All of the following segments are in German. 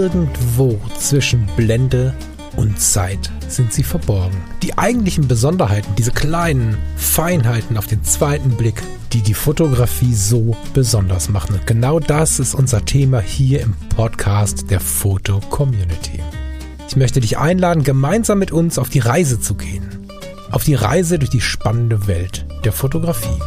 Irgendwo zwischen Blende und Zeit sind sie verborgen. Die eigentlichen Besonderheiten, diese kleinen Feinheiten auf den zweiten Blick, die die Fotografie so besonders machen. Und genau das ist unser Thema hier im Podcast der Foto-Community. Ich möchte dich einladen, gemeinsam mit uns auf die Reise zu gehen. Auf die Reise durch die spannende Welt der Fotografie.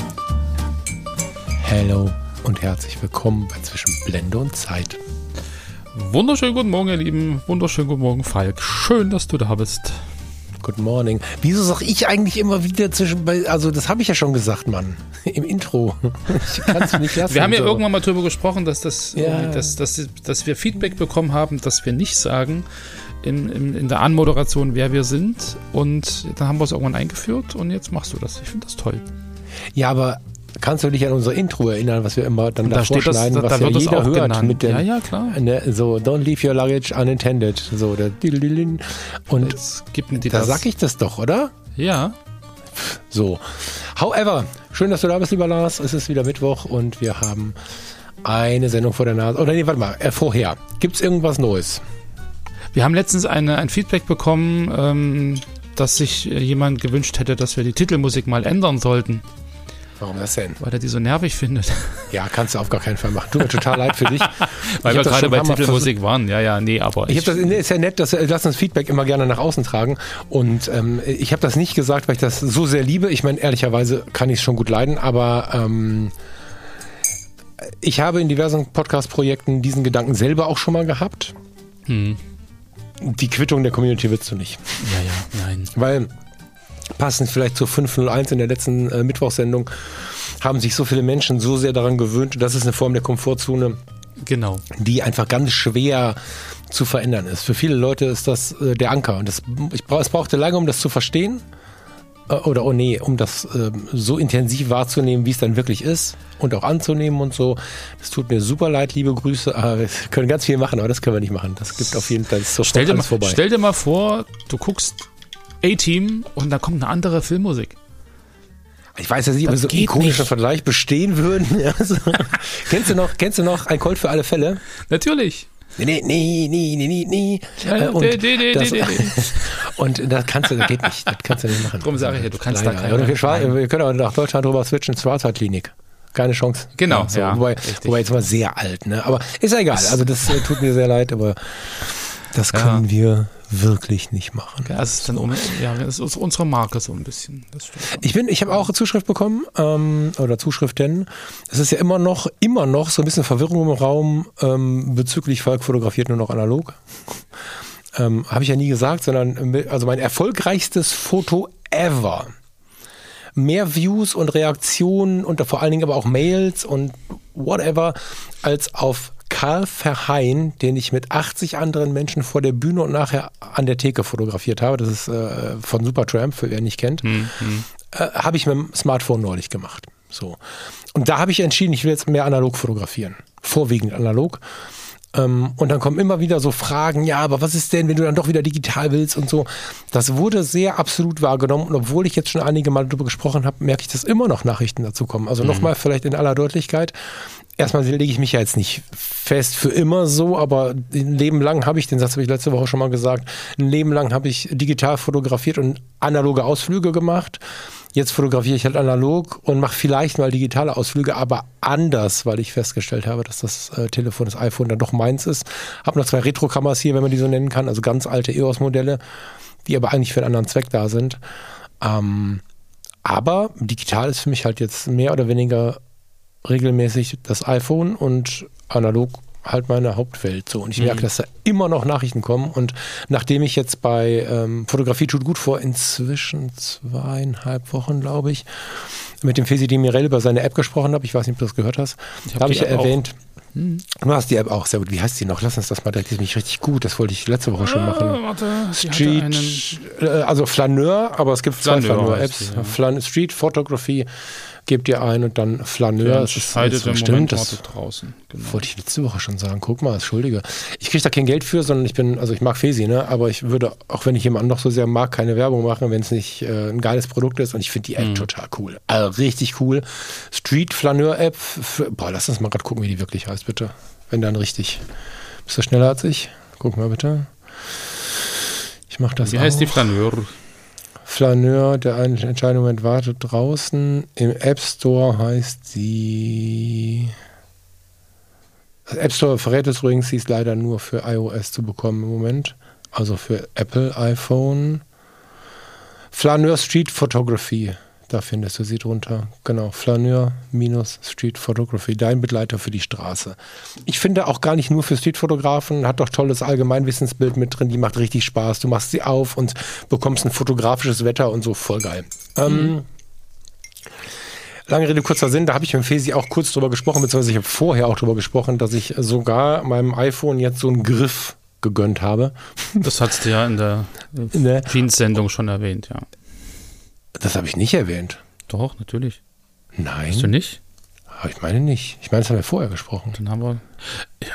Hallo und herzlich willkommen bei Zwischen Blende und Zeit. Wunderschönen guten Morgen, ihr Lieben. Wunderschönen guten Morgen, Falk. Schön, dass du da bist. Good morning. Wieso sag ich eigentlich immer wieder also das habe ich ja schon gesagt, Mann, im Intro. Ich kann es nicht lassen. Wir haben ja irgendwann mal drüber gesprochen, dass wir Feedback bekommen haben, dass wir nicht sagen in der Anmoderation, wer wir sind. Und dann haben wir es irgendwann eingeführt und jetzt machst du das. Ich finde das toll. Ja, aber kannst du dich an unser Intro erinnern, was wir immer dann da vorschneiden, was da ja jeder hört? Genannt. Mit dem, ja, klar. So, don't leave your luggage unattended. So, der und da sag ich das doch, oder? Ja. So. However, schön, dass du da bist, lieber Lars. Es ist wieder Mittwoch und wir haben eine Sendung vor der Nase. Oder nee, warte mal, vorher. Gibt's irgendwas Neues? Wir haben letztens ein Feedback bekommen, dass sich jemand gewünscht hätte, dass wir die Titelmusik mal ändern sollten. Warum das denn? Weil er die so nervig findet. Ja, kannst du auf gar keinen Fall machen. Tut mir total leid für dich. Weil wir gerade bei Titelmusik waren. Ja, nee, aber ist ja nett, lass uns Feedback immer gerne nach außen tragen. Und ich habe das nicht gesagt, weil ich das so sehr liebe. Ich meine, ehrlicherweise kann ich es schon gut leiden, aber ich habe in diversen Podcast-Projekten diesen Gedanken selber auch schon mal gehabt. Die Quittung der Community willst du nicht. Ja, nein. Weil passend vielleicht zur 501 in der letzten Mittwochssendung haben sich so viele Menschen so sehr daran gewöhnt, das ist eine Form der Komfortzone, genau, die einfach ganz schwer zu verändern ist. Für viele Leute ist das der Anker und es brauchte lange, um das zu verstehen um das so intensiv wahrzunehmen, wie es dann wirklich ist und auch anzunehmen und so. Das tut mir super leid, liebe Grüße. Wir können ganz viel machen, aber das können wir nicht machen. Das gibt auf jeden Fall sofort alles vorbei. Stell dir mal vor, du guckst A-Team und da kommt eine andere Filmmusik. Ich weiß ja nicht, ob wir so einen ikonischen Vergleich bestehen würden. Also, kennst du noch Ein Colt für alle Fälle? Natürlich. Nee. Und das geht nicht. Das kannst du nicht machen. Darum sage ich ja, du kannst leider. da keine. Wir können auch nach Deutschland drüber switchen, Schwarzwaldklinik. Keine Chance. Genau, ja. Wobei jetzt mal sehr alt, ne? Aber ist ja egal. Also das tut mir sehr leid, aber das können wir wirklich nicht machen. Ja, das ist unsere Marke so ein bisschen. Das stimmt. Ich habe auch eine Zuschrift bekommen, oder Zuschriften. Es ist ja immer noch so ein bisschen Verwirrung im Raum bezüglich Falk fotografiert nur noch analog. Habe ich ja nie gesagt, sondern also mein erfolgreichstes Foto ever. Mehr Views und Reaktionen und vor allen Dingen aber auch Mails und whatever als auf Karl Verheyen, den ich mit 80 anderen Menschen vor der Bühne und nachher an der Theke fotografiert habe. Das ist von Supertramp, für wer nicht kennt. Habe ich mit dem Smartphone neulich gemacht. So. Und da habe ich entschieden, ich will jetzt mehr analog fotografieren. Vorwiegend analog. Und dann kommen immer wieder so Fragen, ja, aber was ist denn, wenn du dann doch wieder digital willst und so. Das wurde sehr absolut wahrgenommen und obwohl ich jetzt schon einige Mal darüber gesprochen habe, merke ich, dass immer noch Nachrichten dazu kommen. Also nochmal vielleicht in aller Deutlichkeit. Erstmal lege ich mich ja jetzt nicht fest für immer so, aber ein Leben lang habe ich, den Satz habe ich letzte Woche schon mal gesagt, ein Leben lang habe ich digital fotografiert und analoge Ausflüge gemacht. Jetzt fotografiere ich halt analog und mache vielleicht mal digitale Ausflüge, aber anders, weil ich festgestellt habe, dass das Telefon, das iPhone dann doch meins ist. Habe noch 2 Retro-Kameras hier, wenn man die so nennen kann, also ganz alte EOS-Modelle, die aber eigentlich für einen anderen Zweck da sind. Aber digital ist für mich halt jetzt mehr oder weniger regelmäßig das iPhone und analog halt meine Hauptwelt so. Und ich merke, dass da immer noch Nachrichten kommen. Und nachdem ich jetzt bei Fotografie tut gut vor inzwischen 2,5 Wochen, glaube ich, mit dem Fesi Demirel über seine App gesprochen habe, ich weiß nicht, ob du das gehört hast, da habe ich ja erwähnt, du hast die App auch sehr gut. Wie heißt die noch? Lass uns das mal, das ist nämlich richtig gut. Das wollte ich letzte Woche schon machen. Also Flaneur, aber es gibt 2 Flaneur-Apps. Street Photography gebt ihr ein und dann Flaneur. Das stimmt, das draußen. Genau. Wollte ich letzte Woche schon sagen. Guck mal, entschuldige. Ich kriege da kein Geld für, sondern ich mag Fesi, ne? Aber ich würde, auch wenn ich jemanden noch so sehr mag, keine Werbung machen, wenn es nicht ein geiles Produkt ist. Und ich finde die App total cool. Also richtig cool. Street Flaneur App. Lass uns mal gerade gucken, wie die wirklich heißt, bitte. Wenn dann richtig Bist du schneller als ich? Guck mal bitte. Ich mache das. Wie heißt die Flaneur? Flaneur, der eine Entscheidung wartet draußen. Im App Store heißt sie. Also App Store verrät es übrigens, sie ist leider nur für iOS zu bekommen im Moment. Also für Apple iPhone. Flaneur Street Photography. Da findest du sie drunter. Genau, Flaneur-Street Photography, dein Begleiter für die Straße. Ich finde auch gar nicht nur für Streetfotografen, hat doch tolles Allgemeinwissensbild mit drin, die macht richtig Spaß. Du machst sie auf und bekommst ein fotografisches Wetter und so, voll geil. Lange Rede, kurzer Sinn, da habe ich mit Fesi auch kurz drüber gesprochen, beziehungsweise ich habe vorher auch drüber gesprochen, dass ich sogar meinem iPhone jetzt so einen Griff gegönnt habe. Das hast du ja in der Jeans-Sendung schon erwähnt, ja. Das habe ich nicht erwähnt. Doch, natürlich. Nein. Hast du nicht? Ich meine nicht. Ich meine, das haben wir vorher gesprochen. Dann haben wir... Ja,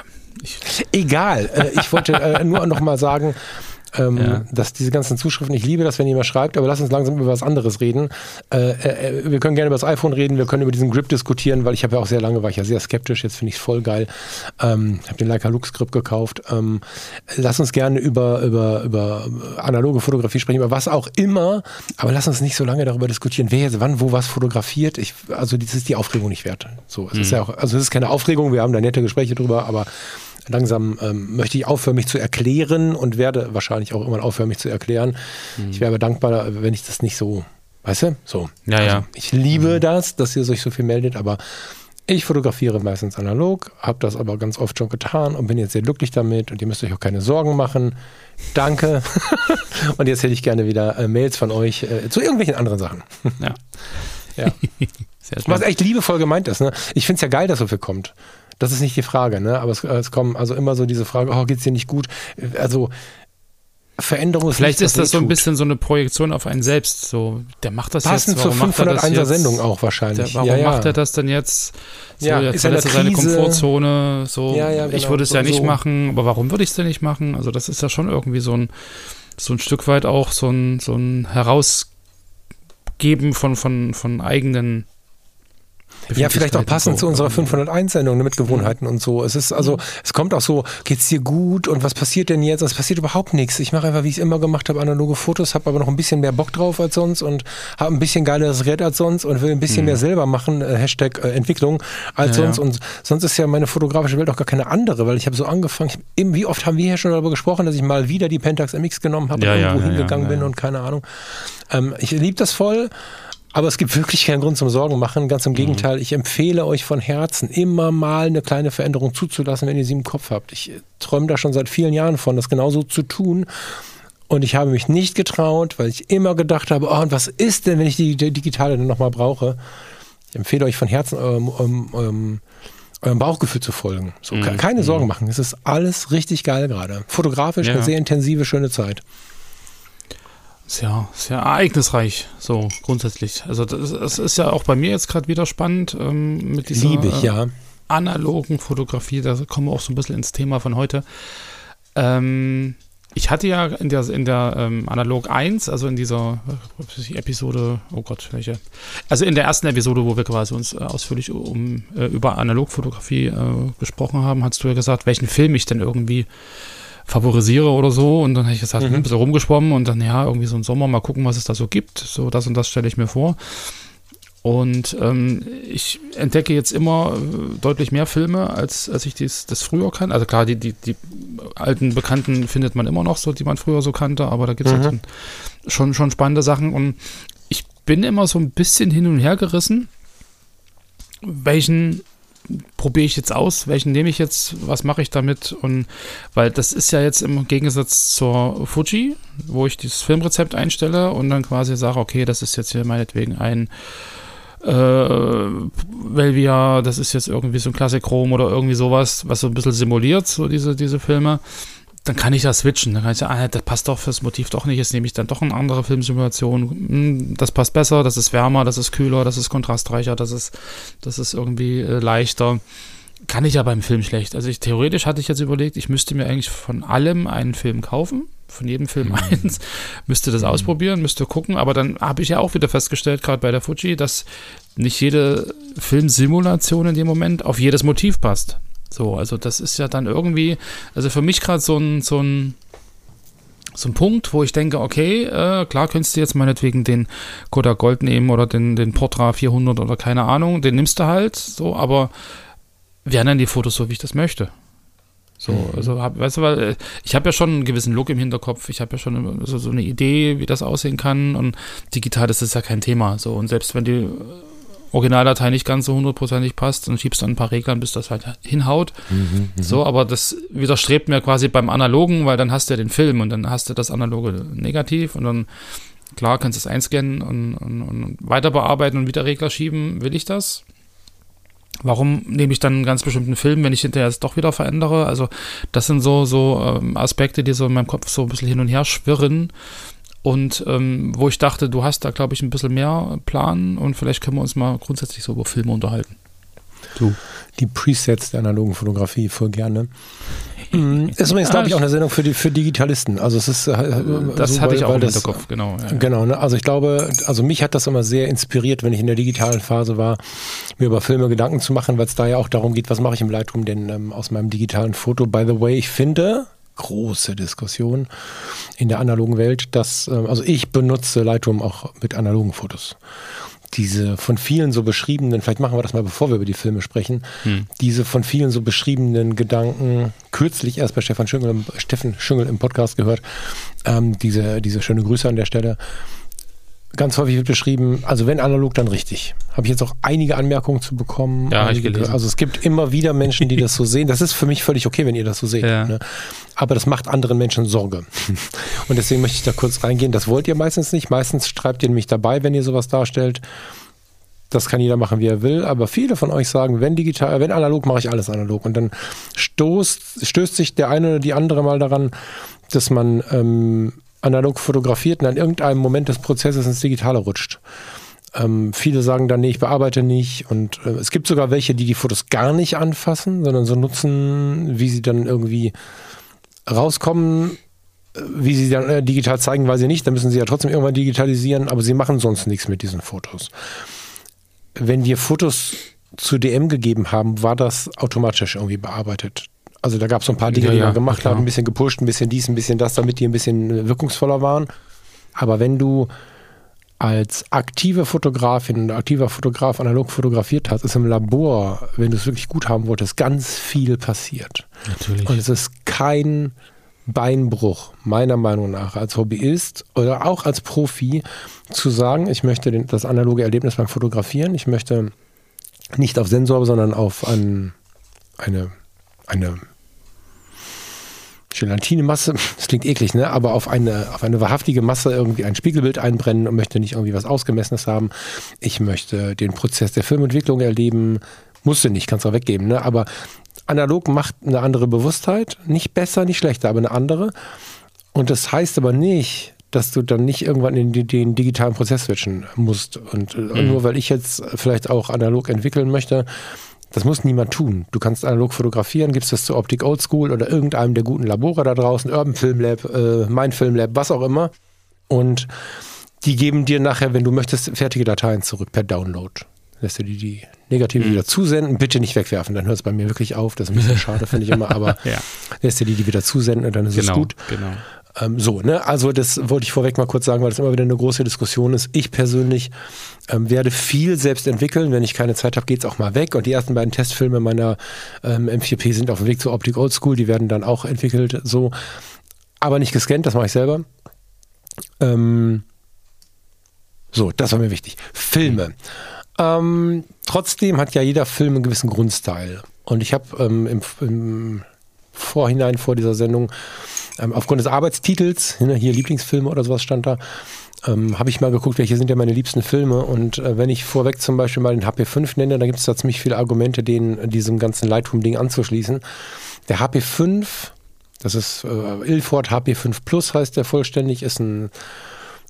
egal. Ich wollte nur noch mal sagen, dass diese ganzen Zuschriften, ich liebe das, wenn jemand schreibt, aber lass uns langsam über was anderes reden. Wir können gerne über das iPhone reden, wir können über diesen Grip diskutieren, weil ich habe ja auch sehr lange, war ich ja sehr skeptisch, jetzt finde ich es voll geil. Habe den Leica Lux Grip gekauft. Lass uns gerne über analoge Fotografie sprechen, über was auch immer, aber lass uns nicht so lange darüber diskutieren, wer jetzt wann, wo was fotografiert. Also das ist die Aufregung nicht wert. So, es ist ja auch, also es ist keine Aufregung, wir haben da nette Gespräche drüber, aber langsam möchte ich aufhören, mich zu erklären und werde wahrscheinlich auch irgendwann aufhören, mich zu erklären. Ich wäre aber dankbar, wenn ich das nicht so, weißt du? So. Ja, also, ja. Ich liebe das, dass ihr euch so viel meldet, aber ich fotografiere meistens analog, habe das aber ganz oft schon getan und bin jetzt sehr glücklich damit und ihr müsst euch auch keine Sorgen machen. Danke. Und jetzt hätte ich gerne wieder Mails von euch zu irgendwelchen anderen Sachen. Ja. Ja. Was echt liebevoll gemeint ist. Ne? Ich finde es ja geil, dass so viel kommt. Das ist nicht die Frage, ne? Aber es kommen also immer so diese Frage, oh, geht's dir nicht gut? Also Veränderung ist vielleicht ist das so ein bisschen so eine Projektion auf einen selbst. So, der macht das passend jetzt. Passend zur 501er Sendung auch wahrscheinlich. Warum macht er das denn jetzt? So, jetzt verlässt er seine Komfortzone. So, genau. Ich würde es ja nicht machen, aber warum würde ich es denn nicht machen? Also das ist ja schon irgendwie so ein Stück weit auch so ein Herausgeben von eigenen. Ja, vielleicht auch passend zu unserer 501-Sendung mit Gewohnheiten und so. Es ist also, es kommt auch so, geht's dir gut und was passiert denn jetzt? Es passiert überhaupt nichts. Ich mache einfach, wie ich es immer gemacht habe, analoge Fotos, habe aber noch ein bisschen mehr Bock drauf als sonst und habe ein bisschen geileres Gerät als sonst und will ein bisschen mehr selber machen, Hashtag Entwicklung, als sonst. Und sonst ist ja meine fotografische Welt auch gar keine andere, weil ich habe so angefangen, wie oft haben wir hier schon darüber gesprochen, dass ich mal wieder die Pentax MX genommen habe und irgendwo hingegangen bin und keine Ahnung. Ich liebe das voll. Aber es gibt wirklich keinen Grund zum Sorgen machen. Ganz im Gegenteil, ich empfehle euch von Herzen, immer mal eine kleine Veränderung zuzulassen, wenn ihr sie im Kopf habt. Ich träume da schon seit vielen Jahren von, das genauso zu tun. Und ich habe mich nicht getraut, weil ich immer gedacht habe, oh, und was ist denn, wenn ich die digitale dann nochmal brauche? Ich empfehle euch von Herzen, eurem Bauchgefühl zu folgen. So, keine Sorgen machen. Es ist alles richtig geil gerade. Fotografisch eine sehr intensive, schöne Zeit. Sehr, sehr ereignisreich, so grundsätzlich. Also das ist ja auch bei mir jetzt gerade wieder spannend mit dieser analogen Fotografie. Da kommen wir auch so ein bisschen ins Thema von heute. Ich hatte ja in der Analog 1, also in dieser Episode, oh Gott, welche? Also in der ersten Episode, wo wir quasi uns ausführlich über Analogfotografie gesprochen haben, hast du ja gesagt, welchen Film ich denn irgendwie favorisiere oder so, und dann habe ich gesagt, ein bisschen rumgeschwommen und dann, irgendwie so ein Sommer, mal gucken, was es da so gibt, so das und das stelle ich mir vor. Und ich entdecke jetzt immer deutlich mehr Filme, als ich das früher kannte. Also klar, die alten Bekannten findet man immer noch so, die man früher so kannte, aber da gibt es halt schon spannende Sachen, und ich bin immer so ein bisschen hin und her gerissen, welchen probiere ich jetzt aus, welchen nehme ich jetzt, was mache ich damit, und weil das ist ja jetzt im Gegensatz zur Fuji, wo ich dieses Filmrezept einstelle und dann quasi sage, okay, das ist jetzt hier meinetwegen ein Velvia, das ist jetzt irgendwie so ein Klassik-Chrom oder irgendwie sowas, was so ein bisschen simuliert, so diese Filme. Dann kann ich da switchen. Dann kann ich sagen, das passt doch fürs Motiv doch nicht. Jetzt nehme ich dann doch eine andere Filmsimulation. Das passt besser, das ist wärmer, das ist kühler, das ist kontrastreicher, das ist irgendwie leichter. Kann ich ja beim Film schlecht. Also theoretisch hatte ich jetzt überlegt, ich müsste mir eigentlich von allem einen Film kaufen, von jedem Film eins, müsste das ausprobieren, müsste gucken, aber dann habe ich ja auch wieder festgestellt, gerade bei der Fuji, dass nicht jede Filmsimulation in dem Moment auf jedes Motiv passt. So, also das ist ja dann irgendwie, also für mich gerade so ein Punkt, wo ich denke, okay, klar könntest du jetzt meinetwegen den Kodak Gold nehmen oder den Portra 400 oder keine Ahnung, den nimmst du halt so, aber werden dann die Fotos so, wie ich das möchte. So, also weißt du, weil ich habe ja schon einen gewissen Look im Hinterkopf, ich habe ja schon so eine Idee, wie das aussehen kann, und digital ist das ja kein Thema. So, und selbst wenn die Originaldatei nicht ganz so 100% passt, dann schiebst du ein paar Reglern, bis das halt hinhaut. So, aber das widerstrebt mir quasi beim Analogen, weil dann hast du ja den Film und dann hast du das Analoge negativ und dann, klar, kannst du es einscannen und weiter bearbeiten und wieder Regler schieben. Will ich das? Warum nehme ich dann einen ganz bestimmten Film, wenn ich hinterher es doch wieder verändere? Also das sind so Aspekte, die so in meinem Kopf so ein bisschen hin und her schwirren. Und wo ich dachte, du hast da, glaube ich, ein bisschen mehr Plan und vielleicht können wir uns mal grundsätzlich so über Filme unterhalten. Du. Die Presets der analogen Fotografie, voll gerne. Ist übrigens, glaube ich, auch eine Sendung für Digitalisten. Also es ist das so, hatte ich auch im Hinterkopf, genau. Ja. Genau, ne? Also ich glaube, also mich hat das immer sehr inspiriert, wenn ich in der digitalen Phase war, mir über Filme Gedanken zu machen, weil es da ja auch darum geht, was mache ich im Lightroom denn aus meinem digitalen Foto. By the way, ich finde, große Diskussion in der analogen Welt, dass, also ich benutze Lightroom auch mit analogen Fotos. Diese von vielen so beschriebenen, vielleicht machen wir das mal, bevor wir über die Filme sprechen, diese von vielen so beschriebenen Gedanken, kürzlich erst bei Steffen Schüngel im Podcast gehört, diese schöne Grüße an der Stelle. Ganz häufig wird beschrieben, also wenn analog, dann richtig. Habe ich jetzt auch einige Anmerkungen zu bekommen. Ja, habe ich gelesen. Also es gibt immer wieder Menschen, die das so sehen. Das ist für mich völlig okay, wenn ihr das so seht. Ja. Ne? Aber das macht anderen Menschen Sorge. Und deswegen möchte ich da kurz reingehen. Das wollt ihr meistens nicht. Meistens schreibt ihr nämlich dabei, wenn ihr sowas darstellt. Das kann jeder machen, wie er will. Aber viele von euch sagen, wenn analog, mache ich alles analog. Und dann stößt sich der eine oder die andere mal daran, dass man analog fotografiert und an irgendeinem Moment des Prozesses ins Digitale rutscht. Viele sagen dann, nee, ich bearbeite nicht. Und es gibt sogar welche, die Fotos gar nicht anfassen, sondern so nutzen, wie sie dann irgendwie rauskommen, wie sie dann digital zeigen, weiß ich nicht. Dann müssen sie ja trotzdem irgendwann digitalisieren, aber sie machen sonst nichts mit diesen Fotos. Wenn wir Fotos zu DM gegeben haben, war das automatisch irgendwie bearbeitet. Also da gab es so ein paar Dinge, die wir gemacht haben, ein bisschen gepusht, ein bisschen dies, ein bisschen das, damit die ein bisschen wirkungsvoller waren. Aber wenn du als aktive Fotografin oder aktiver Fotograf analog fotografiert hast, ist im Labor, wenn du es wirklich gut haben wolltest, ganz viel passiert. Natürlich. Und es ist kein Beinbruch, meiner Meinung nach, als Hobbyist oder auch als Profi, zu sagen, ich möchte das analoge Erlebnis beim Fotografieren, ich möchte nicht auf Sensor, sondern auf eine Gelatinemasse, das klingt eklig, ne? Aber auf eine wahrhaftige Masse irgendwie ein Spiegelbild einbrennen und möchte nicht irgendwie was Ausgemessenes haben. Ich möchte den Prozess der Filmentwicklung erleben. Musste nicht, kannst auch weggeben, ne? Aber analog macht eine andere Bewusstheit. Nicht besser, nicht schlechter, aber eine andere. Und das heißt aber nicht, dass du dann nicht irgendwann in den digitalen Prozess switchen musst. Und nur weil ich jetzt vielleicht auch analog entwickeln möchte, das muss niemand tun. Du kannst analog fotografieren, gibst das zu Optik Oldschool oder irgendeinem der guten Labore da draußen, Urban Film Lab, Mein Film Lab, was auch immer. Und die geben dir nachher, wenn du möchtest, fertige Dateien zurück per Download. Lässt du die negative wieder zusenden, bitte nicht wegwerfen, dann hört es bei mir wirklich auf. Das ist ein bisschen schade, finde ich immer, aber lässt du die wieder zusenden und dann ist es gut. Genau. Also das wollte ich vorweg mal kurz sagen, weil das immer wieder eine große Diskussion ist. Ich persönlich werde viel selbst entwickeln. Wenn ich keine Zeit habe, geht es auch mal weg. Und die ersten beiden Testfilme meiner M4P sind auf dem Weg zur Optik Oldschool. Die werden dann auch entwickelt, so. Aber nicht gescannt, das mache ich selber. Das war mir wichtig. Filme. Trotzdem hat ja jeder Film einen gewissen Grundstyle. Und ich habe im Vorhinein vor dieser Sendung aufgrund des Arbeitstitels, hier Lieblingsfilme oder sowas stand da, habe ich mal geguckt, welche sind ja meine liebsten Filme. Und wenn ich vorweg zum Beispiel mal den HP5 nenne, dann gibt es da ziemlich viele Argumente, diesem ganzen Lightroom-Ding anzuschließen. Der HP5, das ist Ilford HP5 Plus heißt der vollständig, ist ein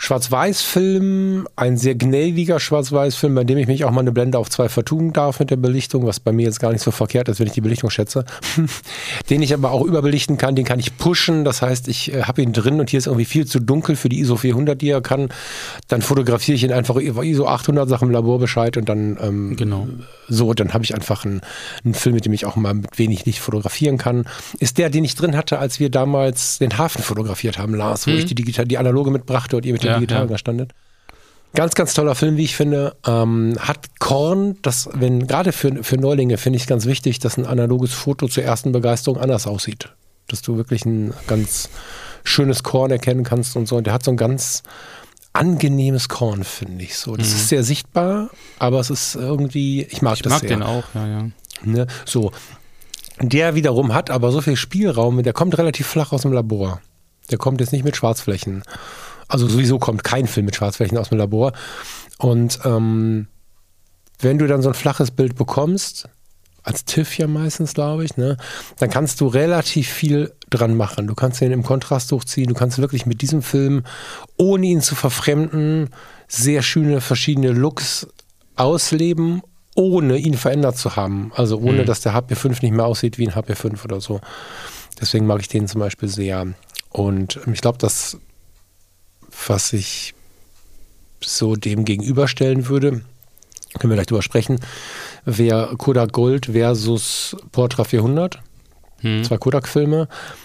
Schwarz-Weiß-Film, ein sehr gnädiger Schwarz-Weiß-Film, bei dem ich mich auch mal eine Blende auf 2 vertun darf mit der Belichtung, was bei mir jetzt gar nicht so verkehrt ist, wenn ich die Belichtung schätze. Den ich aber auch überbelichten kann, den kann ich pushen, das heißt, ich habe ihn drin und hier ist irgendwie viel zu dunkel für die ISO 400, die er kann. Dann fotografiere ich ihn einfach ISO 800, sage im Labor Bescheid und dann dann habe ich einfach einen Film, mit dem ich auch mal mit wenig Licht fotografieren kann. Ist der, den ich drin hatte, als wir damals den Hafen fotografiert haben, Lars, wo ich die analoge mitbrachte und ihr mit dem digitalen da standet. Ganz, ganz toller Film, wie ich finde. Hat Korn, gerade für Neulinge finde ich es ganz wichtig, dass ein analoges Foto zur ersten Begeisterung anders aussieht. Dass du wirklich ein ganz schönes Korn erkennen kannst und so. Und der hat so ein ganz angenehmes Korn, finde ich so. Das ist sehr sichtbar, aber es ist irgendwie, ich mag das sehr. Ich mag den auch, ja. Ne? So. Der wiederum hat aber so viel Spielraum, der kommt relativ flach aus dem Labor. Der kommt jetzt nicht mit Schwarzflächen. Also sowieso kommt kein Film mit Schwarzflächen aus dem Labor. Und wenn du dann so ein flaches Bild bekommst, als TIFF ja meistens, glaube ich, ne, dann kannst du relativ viel dran machen. Du kannst ihn im Kontrast hochziehen, du kannst wirklich mit diesem Film, ohne ihn zu verfremden, sehr schöne verschiedene Looks ausleben, ohne ihn verändert zu haben. Also ohne, dass der HP5 nicht mehr aussieht wie ein HP5 oder so. Deswegen mag ich den zum Beispiel sehr. Und ich glaube, das, was ich so dem gegenüberstellen würde, können wir gleich drüber sprechen, wäre Kodak Gold versus Portra 400. 2 Kodak-Filme,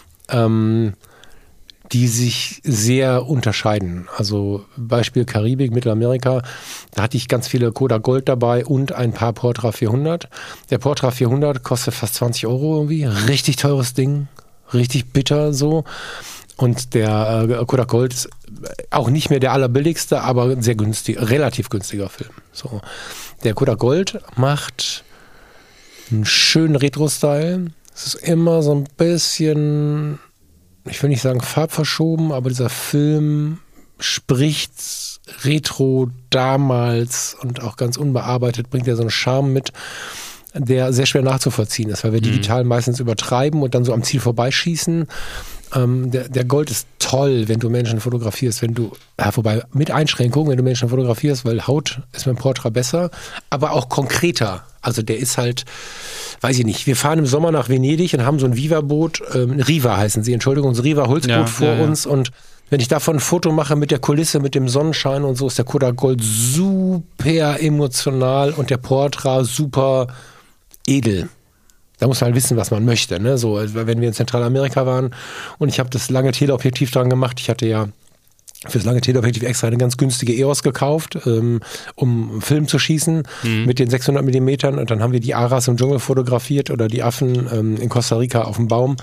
die sich sehr unterscheiden. Also Beispiel Karibik, Mittelamerika, da hatte ich ganz viele Kodak Gold dabei und ein paar Portra 400. Der Portra 400 kostet fast 20 Euro irgendwie. Richtig teures Ding, richtig bitter so. Und der Kodak Gold ist auch nicht mehr der allerbilligste, aber sehr günstig, relativ günstiger Film. So. Der Kodak Gold macht einen schönen Retro-Style. Es ist immer so ein bisschen, ich will nicht sagen farbverschoben, aber dieser Film spricht Retro damals und auch ganz unbearbeitet, bringt ja so einen Charme mit, der sehr schwer nachzuvollziehen ist, weil wir digital meistens übertreiben und dann so am Ziel vorbeischießen. Der Gold ist toll, wenn du Menschen fotografierst, wobei mit Einschränkungen, wenn du Menschen fotografierst, weil Haut ist mit dem Portra besser, aber auch konkreter. Also der ist halt, weiß ich nicht, wir fahren im Sommer nach Venedig und haben so ein Viva-Boot, Riva heißen sie, Entschuldigung, so ein Riva-Holzboot vor uns und wenn ich davon ein Foto mache mit der Kulisse, mit dem Sonnenschein und so, ist der Kodak Gold super emotional und der Portra super edel. Da muss man halt wissen, was man möchte. Ne? So, wenn wir in Zentralamerika waren und ich habe das lange Teleobjektiv dran gemacht. Ich hatte ja für das lange Teleobjektiv extra eine ganz günstige EOS gekauft, um Film zu schießen mit den 600 Millimetern. Und dann haben wir die Aras im Dschungel fotografiert oder die Affen in Costa Rica auf dem Baum.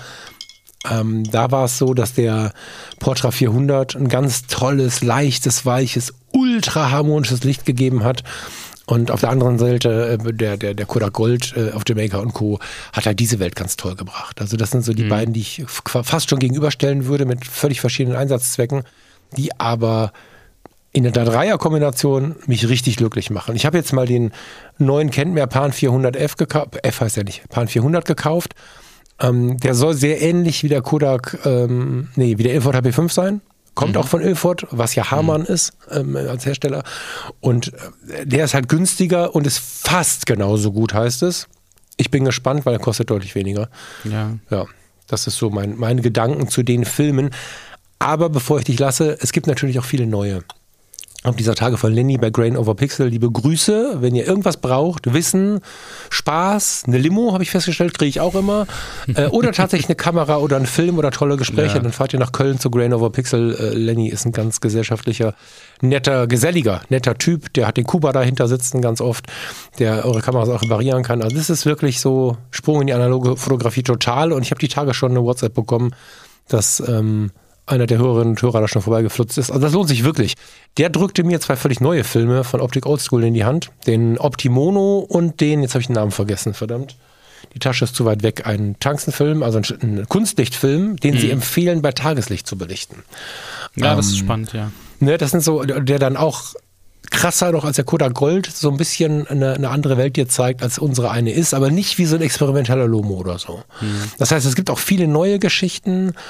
Da war es so, dass der Portra 400 ein ganz tolles, leichtes, weiches, ultra harmonisches Licht gegeben hat. Und auf der anderen Seite der Kodak Gold auf Jamaica und Co. hat halt diese Welt ganz toll gebracht. Also das sind so die beiden, die ich fast schon gegenüberstellen würde mit völlig verschiedenen Einsatzzwecken, die aber in der Dreier-Kombination mich richtig glücklich machen. Ich habe jetzt mal den neuen Kentmer Pan 400F gekauft, F heißt ja nicht, Pan 400 gekauft. Der soll sehr ähnlich wie der Kodak, wie der Ilford HP5 sein. Kommt auch von Ilford, was ja Harman ist als Hersteller. Und der ist halt günstiger und ist fast genauso gut, heißt es. Ich bin gespannt, weil er kostet deutlich weniger. Ja, das ist so meine Gedanken zu den Filmen. Aber bevor ich dich lasse, es gibt natürlich auch viele neue. Ab dieser Tage von Lenny bei Grain Over Pixel. Liebe Grüße, wenn ihr irgendwas braucht, Wissen, Spaß, eine Limo, habe ich festgestellt, kriege ich auch immer. Oder tatsächlich eine Kamera oder einen Film oder tolle Gespräche, dann fahrt ihr nach Köln zu Grain Over Pixel. Lenny ist ein ganz gesellschaftlicher, netter Typ. Der hat den Kuba dahinter sitzen ganz oft, der eure Kameras auch reparieren kann. Also das ist wirklich so Sprung in die analoge Fotografie total. Und ich habe die Tage schon eine WhatsApp bekommen, dass einer der Hörerinnen und Hörer da schon vorbeigeflutzt ist. Also das lohnt sich wirklich. Der drückte mir 2 völlig neue Filme von Optik Oldschool in die Hand. Den Optimono und jetzt habe ich den Namen vergessen, verdammt. Die Tasche ist zu weit weg. Ein Tungstenfilm, also ein Kunstlichtfilm, den sie empfehlen, bei Tageslicht zu belichten. Ja, das ist spannend, ja. Ne, das sind so, der dann auch krasser noch als der Kodak Gold so ein bisschen eine andere Welt dir zeigt, als unsere eine ist, aber nicht wie so ein experimenteller Lomo oder so. Das heißt, es gibt auch viele neue Geschichten.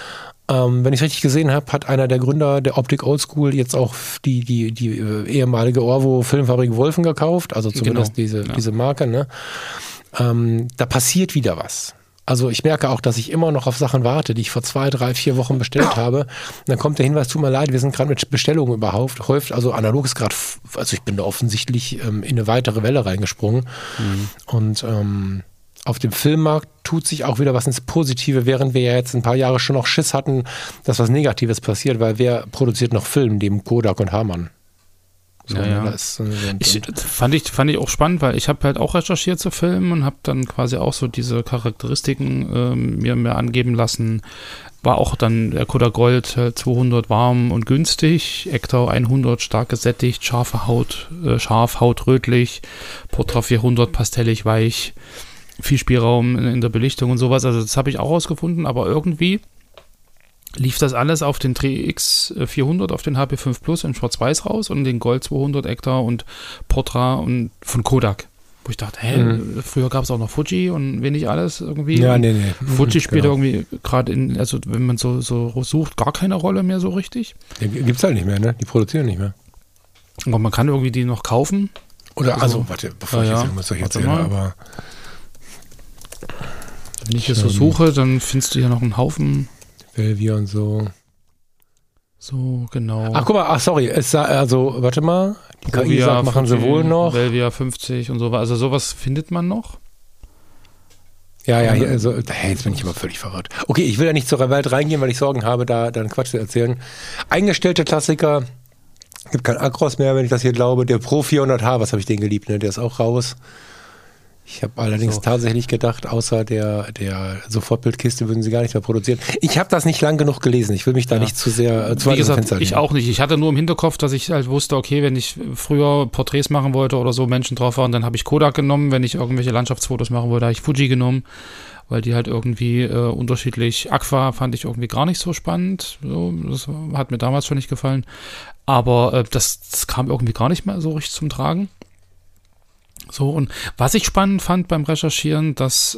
Wenn ich es richtig gesehen habe, hat einer der Gründer der Optik Oldschool jetzt auch die ehemalige Orwo Filmfabrik Wolfen gekauft, also zumindest diese Marke. Ne? Da passiert wieder was. Also ich merke auch, dass ich immer noch auf Sachen warte, die ich vor 2, 3, 4 Wochen bestellt habe. Und dann kommt der Hinweis, tut mir leid, wir sind gerade mit Bestellungen überhäuft. Also analog ist gerade, also ich bin da offensichtlich in eine weitere Welle reingesprungen. Und auf dem Filmmarkt tut sich auch wieder was ins Positive, während wir ja jetzt ein paar Jahre schon noch Schiss hatten, dass was Negatives passiert, weil wer produziert noch Film neben Kodak und Harman? So, fand ich auch spannend, weil ich habe halt auch recherchiert zu Filmen und habe dann quasi auch so diese Charakteristiken mir angeben lassen. War auch dann der Kodak Gold 200 warm und günstig, Ektar 100 stark gesättigt, scharfe Haut, scharf, Haut rötlich, Portra 400 pastellig weich, viel Spielraum in der Belichtung und sowas. Also das habe ich auch rausgefunden, aber irgendwie lief das alles auf den Tri-X 400, auf den HP5 Plus in Schwarz-Weiß raus und den Gold 200 Ektar und Portra und von Kodak. Wo ich dachte, früher gab es auch noch Fuji und wenig alles irgendwie. Ja, nee. Fuji spielt irgendwie gerade also wenn man so sucht, gar keine Rolle mehr so richtig. Ja, gibt's halt nicht mehr, ne? Die produzieren nicht mehr. Aber man kann irgendwie die noch kaufen. Oder, warte, bevor ich jetzt irgendwas erzähle, aber wenn ich das so suche, dann findest du hier noch einen Haufen Velvia und so. So, genau. Ach, guck mal, sorry. Warte mal. Die KI sagt, machen sie wohl noch. Velvia 50 und so. Also sowas findet man noch. Ja, hier, also, jetzt bin ich aber völlig verwirrt. Okay, ich will ja nicht zur Welt reingehen, weil ich Sorgen habe, da einen Quatsch zu erzählen. Eingestellte Klassiker. Gibt kein Acros mehr, wenn ich das hier glaube. Der Pro 400H, was habe ich den geliebt, ne? Der ist auch raus. Ich habe allerdings tatsächlich gedacht, außer der Sofortbildkiste würden sie gar nicht mehr produzieren. Ich habe das nicht lang genug gelesen. Ich will mich da nicht zu sehr zu weit aus dem Fenster lehnen. Ich auch nicht. Ich hatte nur im Hinterkopf, dass ich halt wusste, okay, wenn ich früher Porträts machen wollte oder so, Menschen drauf waren, dann habe ich Kodak genommen. Wenn ich irgendwelche Landschaftsfotos machen wollte, habe ich Fuji genommen, weil die halt irgendwie unterschiedlich. Aqua fand ich irgendwie gar nicht so spannend. So, das hat mir damals schon nicht gefallen. Aber das kam irgendwie gar nicht mehr so richtig zum Tragen. So, und was ich spannend fand beim Recherchieren, dass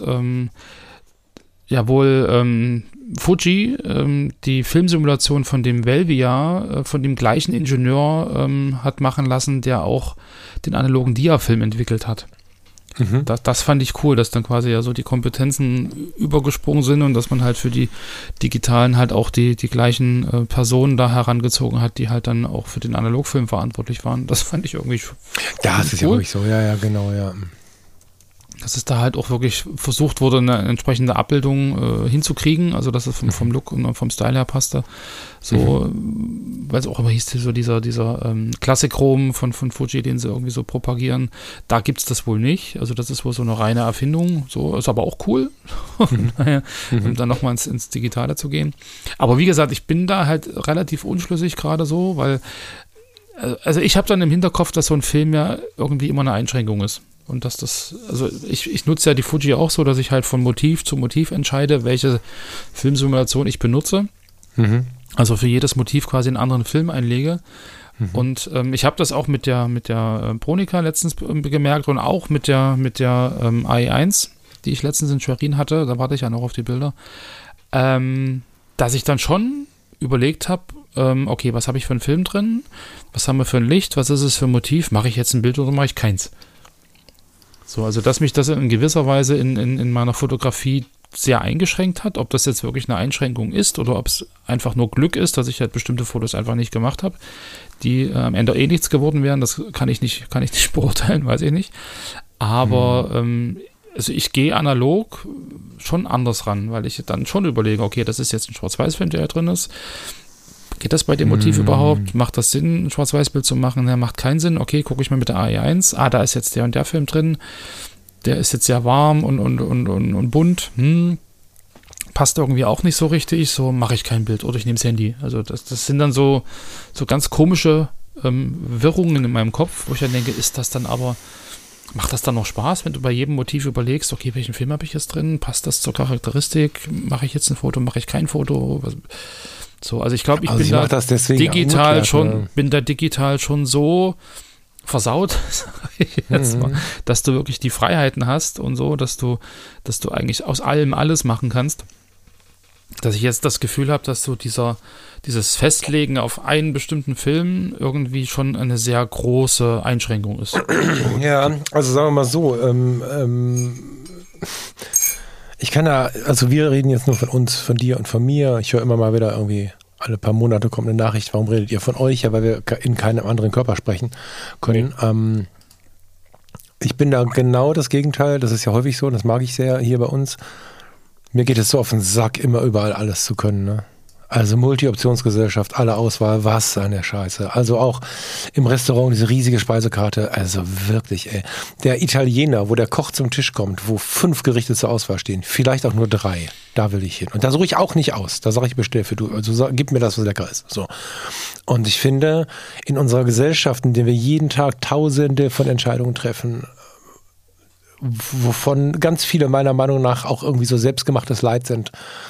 Fuji die Filmsimulation von dem Velvia von dem gleichen Ingenieur hat machen lassen, der auch den analogen Dia-Film entwickelt hat. Das fand ich cool, dass dann quasi ja so die Kompetenzen übergesprungen sind und dass man halt für die digitalen halt auch die gleichen Personen da herangezogen hat, die halt dann auch für den Analogfilm verantwortlich waren. Das fand ich irgendwie das ist cool. Ja wirklich so, ja, genau, ja. Dass es da halt auch wirklich versucht wurde, eine entsprechende Abbildung hinzukriegen, also dass es vom Look und vom Style her passte. So, weil es auch immer hieß, so dieser Klassikrom von Fuji, den sie irgendwie so propagieren, da gibt es das wohl nicht. Also das ist wohl so eine reine Erfindung, so ist aber auch cool, um dann nochmal ins Digitale zu gehen. Aber wie gesagt, ich bin da halt relativ unschlüssig gerade so, weil also ich habe dann im Hinterkopf, dass so ein Film ja irgendwie immer eine Einschränkung ist. Und dass also ich nutze ja die Fuji auch so, dass ich halt von Motiv zu Motiv entscheide, welche Filmsimulation ich benutze. Also für jedes Motiv quasi einen anderen Film einlege. Und ich habe das auch mit der Bronica letztens gemerkt und auch mit der AI1, die ich letztens in Schwerin hatte, da warte ich ja noch auf die Bilder, dass ich dann schon überlegt habe, okay, was habe ich für einen Film drin? Was haben wir für ein Licht? Was ist es für ein Motiv? Mache ich jetzt ein Bild oder mache ich keins? So, also dass mich das in gewisser Weise in meiner Fotografie sehr eingeschränkt hat, ob das jetzt wirklich eine Einschränkung ist oder ob es einfach nur Glück ist, dass ich halt bestimmte Fotos einfach nicht gemacht habe, die am Ende nichts geworden wären, das kann ich nicht beurteilen, weiß ich nicht. Aber also ich gehe analog schon anders ran, weil ich dann schon überlege, okay, das ist jetzt ein Schwarz-Weiß-Film, der da drin ist. Geht das bei dem Motiv überhaupt? Macht das Sinn, ein Schwarz-Weiß-Bild zu machen? Ja, macht keinen Sinn. Okay, gucke ich mal mit der AI1. Da ist jetzt der und der Film drin. Der ist jetzt sehr warm und bunt. Passt irgendwie auch nicht so richtig. So mache ich kein Bild oder ich nehme das Handy. Also das sind dann so ganz komische Wirrungen in meinem Kopf, wo ich dann denke, macht das dann noch Spaß, wenn du bei jedem Motiv überlegst, okay, welchen Film habe ich jetzt drin? Passt das zur Charakteristik? Mache ich jetzt ein Foto? Mache ich kein Foto? So, also ich glaube, ich bin da digital schon so versaut, sag ich jetzt mal, dass du wirklich die Freiheiten hast und so, dass du eigentlich aus allem alles machen kannst. dass ich jetzt das Gefühl habe, dass so dieses Festlegen auf einen bestimmten Film irgendwie schon eine sehr große Einschränkung ist. Ja, also sagen wir mal so, ich kann ja, also wir reden jetzt nur von uns, von dir und von mir. Ich höre immer mal wieder irgendwie, alle paar Monate kommt eine Nachricht, warum redet ihr von euch? Ja, weil wir in keinem anderen Körper sprechen können. Okay. Ich bin da genau das Gegenteil, das ist ja häufig so, das mag ich sehr hier bei uns. Mir geht es so auf den Sack, immer überall alles zu können, ne? Also Multi-Optionsgesellschaft, alle Auswahl, was eine Scheiße. Also auch im Restaurant diese riesige Speisekarte, also wirklich, ey. Der Italiener, wo der Koch zum Tisch kommt, wo 5 Gerichte zur Auswahl stehen, vielleicht auch nur 3, da will ich hin. Und da suche ich auch nicht aus, da sage ich, bestell für du, also gib mir das, was lecker ist. So. Und ich finde, in unserer Gesellschaft, in der wir jeden Tag Tausende von Entscheidungen treffen, wovon ganz viele meiner Meinung nach auch irgendwie so selbstgemachtes Leid sind,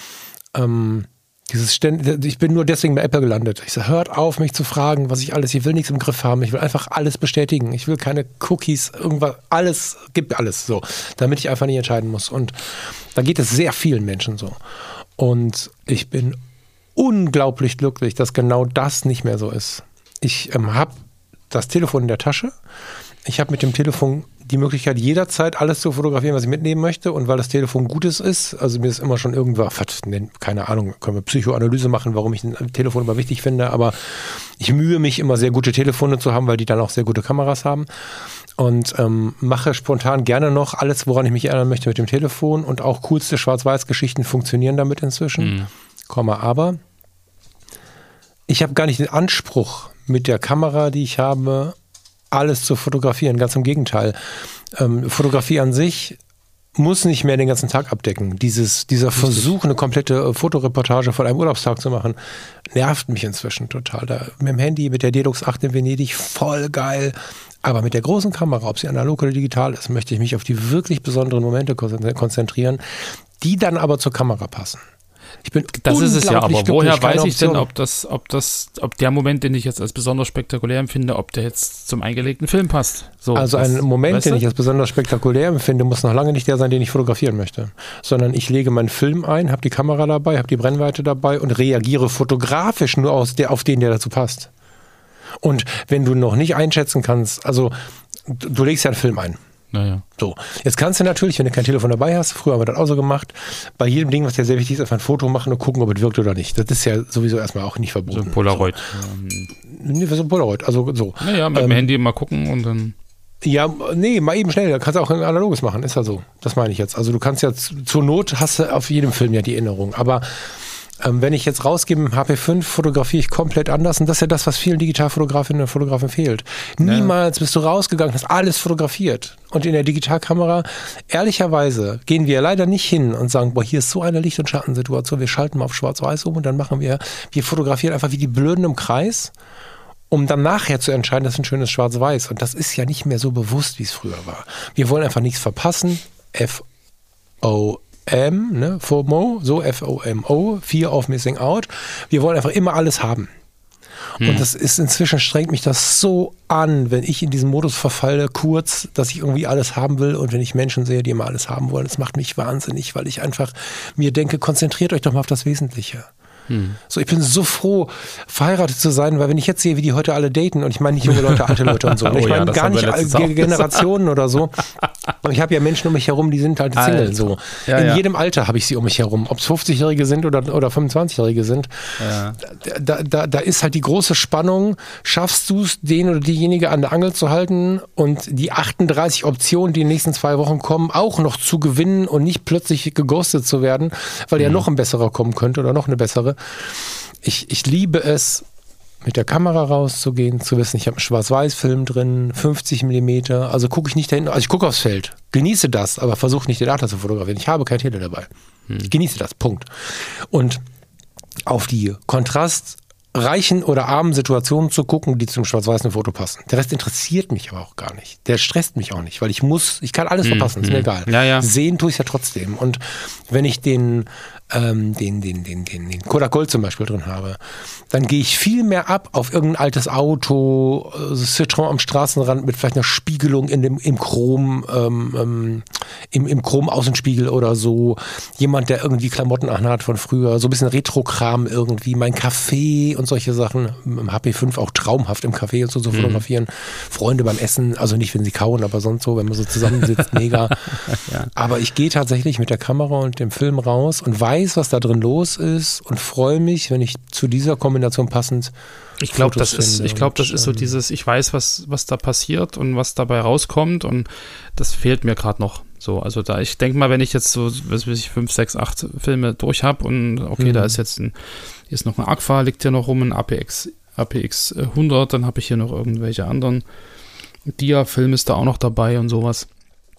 ich bin nur deswegen bei Apple gelandet. Ich sage, hört auf, mich zu fragen, was ich alles, ich will nichts im Griff haben, ich will einfach alles bestätigen, ich will keine Cookies, irgendwas, alles, gibt alles so, damit ich einfach nicht entscheiden muss. Und da geht es sehr vielen Menschen so. Und ich bin unglaublich glücklich, dass genau das nicht mehr so ist. Ich habe das Telefon in der Tasche, ich habe mit dem Telefon die Möglichkeit, jederzeit alles zu fotografieren, was ich mitnehmen möchte. Und weil das Telefon Gutes ist, also mir ist immer schon irgendwas, keine Ahnung, können wir Psychoanalyse machen, warum ich ein Telefon immer wichtig finde. Aber ich mühe mich immer, sehr gute Telefone zu haben, weil die dann auch sehr gute Kameras haben. Und mache spontan gerne noch alles, woran ich mich erinnern möchte mit dem Telefon. Und auch coolste Schwarz-Weiß-Geschichten funktionieren damit inzwischen. Aber ich habe gar nicht den Anspruch, mit der Kamera, die ich habe, alles zu fotografieren. Ganz im Gegenteil. Fotografie an sich muss nicht mehr den ganzen Tag abdecken. Dieser Versuch, eine komplette Fotoreportage von einem Urlaubstag zu machen, nervt mich inzwischen total. Mit dem Handy, mit der Delux 8 in Venedig, voll geil. Aber mit der großen Kamera, ob sie analog oder digital ist, möchte ich mich auf die wirklich besonderen Momente konzentrieren, die dann aber zur Kamera passen. Das ist es ja, aber woher weiß ich denn, ob der Moment, den ich jetzt als besonders spektakulär empfinde, ob der jetzt zum eingelegten Film passt? So, also ein Moment, den ich als besonders spektakulär empfinde, muss noch lange nicht der sein, den ich fotografieren möchte. Sondern ich lege meinen Film ein, habe die Kamera dabei, habe die Brennweite dabei und reagiere fotografisch nur auf den, der dazu passt. Und wenn du noch nicht einschätzen kannst, also du legst ja einen Film ein. Naja. So, jetzt kannst du natürlich, wenn du kein Telefon dabei hast, früher haben wir das auch so gemacht, bei jedem Ding, was dir sehr wichtig ist, einfach ein Foto machen und gucken, ob es wirkt oder nicht. Das ist ja sowieso erstmal auch nicht verboten. So ein Polaroid. Nee, so ein Polaroid, also so. Naja, mit dem Handy mal gucken und dann... Ja, nee, mal eben schnell, da kannst du auch ein analoges machen, ist ja so. Das meine ich jetzt. Also du kannst ja zur Not, hast du auf jedem Film ja die Erinnerung, aber wenn ich jetzt rausgebe im HP5, fotografiere ich komplett anders und das ist ja das, was vielen Digitalfotografinnen und Fotografen fehlt. Niemals bist du rausgegangen, hast alles fotografiert. Und in der Digitalkamera, ehrlicherweise, gehen wir leider nicht hin und sagen, boah, hier ist so eine Licht- und Schattensituation, wir schalten mal auf Schwarz-Weiß um und dann wir fotografieren einfach wie die Blöden im Kreis, um dann nachher zu entscheiden, das ist ein schönes Schwarz-Weiß. Und das ist ja nicht mehr so bewusst, wie es früher war. Wir wollen einfach nichts verpassen. FOMO, so FOMO, Fear of Missing Out. Wir wollen einfach immer alles haben. Und das ist inzwischen, strengt mich das so an, wenn ich in diesen Modus verfalle, kurz, dass ich irgendwie alles haben will und wenn ich Menschen sehe, die immer alles haben wollen, das macht mich wahnsinnig, weil ich einfach mir denke, konzentriert euch doch mal auf das Wesentliche. So, ich bin so froh, verheiratet zu sein, weil wenn ich jetzt sehe, wie die heute alle daten, und ich meine nicht junge Leute, alte Leute und so, ich meine gar nicht Generationen oder so, aber ich habe ja Menschen um mich herum, die sind halt Single, so. Ja, in jedem Alter habe ich sie um mich herum, ob es 50-Jährige sind oder 25-Jährige sind. Ja. Da ist halt die große Spannung, schaffst du es, den oder diejenige an der Angel zu halten und die 38 Optionen, die in den nächsten 2 Wochen kommen, auch noch zu gewinnen und nicht plötzlich geghostet zu werden, weil ja noch ein besserer kommen könnte oder noch eine bessere. Ich liebe es, mit der Kamera rauszugehen, zu wissen, ich habe einen Schwarz-Weiß-Film drin, 50 mm, also gucke ich nicht dahin, also ich gucke aufs Feld, genieße das, aber versuche nicht den Adler zu fotografieren. Ich habe kein Tele dabei. Ich genieße das, Punkt. Und auf die kontrastreichen oder armen Situationen zu gucken, die zum schwarz-weißen Foto passen. Der Rest interessiert mich aber auch gar nicht. Der stresst mich auch nicht, weil ich kann alles verpassen, ist mir egal. Ja. Sehen tue ich ja trotzdem. Und wenn ich den Kodak Gold zum Beispiel drin habe, dann gehe ich viel mehr ab auf irgendein altes Auto, Citroën am Straßenrand mit vielleicht einer Spiegelung im Chrom, im Chrom-Außenspiegel oder so. Jemand, der irgendwie Klamotten anhat von früher. So ein bisschen Retro-Kram irgendwie. Mein Café und solche Sachen. Im HP5 auch traumhaft im Café und so fotografieren. Freunde beim Essen, also nicht, wenn sie kauen, aber sonst so, wenn man so zusammensitzt, mega. Ja. Aber ich gehe tatsächlich mit der Kamera und dem Film raus und weiß, was da drin los ist und freue mich, wenn ich zu dieser Kombination passend Ich glaube, das ist so dieses, ich weiß, was da passiert und was dabei rauskommt und das fehlt mir gerade noch. So, also ich denke mal, wenn ich jetzt so, was weiß ich, 5, 6, 8 Filme durch habe und okay, da ist jetzt noch ein Agfa, liegt hier noch rum, ein APX 100, dann habe ich hier noch irgendwelche anderen Dia-Film ist da auch noch dabei und sowas.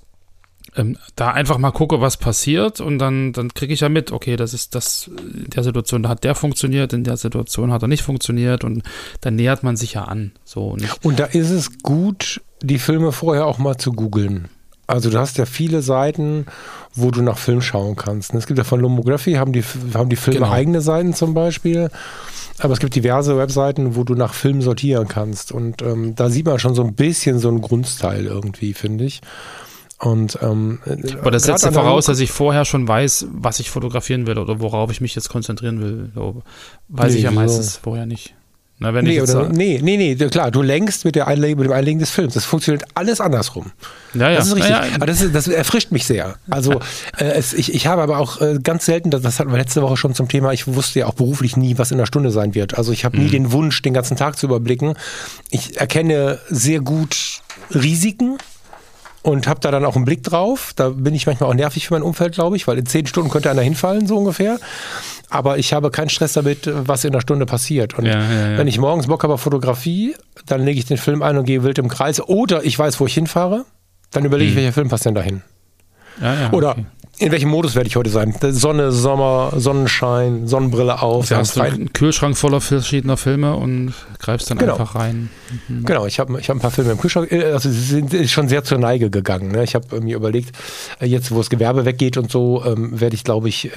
Da einfach mal gucke, was passiert und dann kriege ich ja mit, okay, das ist das, in der Situation da hat der funktioniert, in der Situation hat er nicht funktioniert und dann nähert man sich ja an. So, und da ist es gut, die Filme vorher auch mal zu googeln. Also du hast ja viele Seiten, wo du nach Film schauen kannst. Es gibt ja von Lomography, haben die Filme eigene Seiten zum Beispiel. Aber es gibt diverse Webseiten, wo du nach Filmen sortieren kannst. Und da sieht man schon so ein bisschen so einen Grundstyle irgendwie, finde ich. Und, aber das setzt ja voraus, dass ich vorher schon weiß, was ich fotografieren will oder worauf ich mich jetzt konzentrieren will. So, weiß ich ja meistens vorher nicht. Na, wenn nee, klar, du lenkst mit dem Einlegen des Films. Das funktioniert alles andersrum. Ja. Das ist richtig. Aber das erfrischt mich sehr. Also ich habe aber auch ganz selten, das hatten wir letzte Woche schon zum Thema, ich wusste ja auch beruflich nie, was in der Stunde sein wird. Also ich habe nie den Wunsch, den ganzen Tag zu überblicken. Ich erkenne sehr gut Risiken und habe da dann auch einen Blick drauf. Da bin ich manchmal auch nervig für mein Umfeld, glaube ich, weil in 10 Stunden könnte einer hinfallen, so ungefähr. Aber ich habe keinen Stress damit, was in einer Stunde passiert. Und wenn ich morgens Bock habe auf Fotografie, dann lege ich den Film ein und gehe wild im Kreis. Oder ich weiß, wo ich hinfahre, dann überlege ich, welcher Film passt denn dahin. Oder in welchem Modus werde ich heute sein? Sonne, Sommer, Sonnenschein, Sonnenbrille auf. Ja, hast du einen Kühlschrank voller verschiedener Filme und greifst dann einfach rein. Genau, ich hab ein paar Filme im Kühlschrank. Also sie sind schon sehr zur Neige gegangen. Ne? Ich habe mir überlegt, jetzt wo das Gewerbe weggeht und so, werde ich, glaube ich,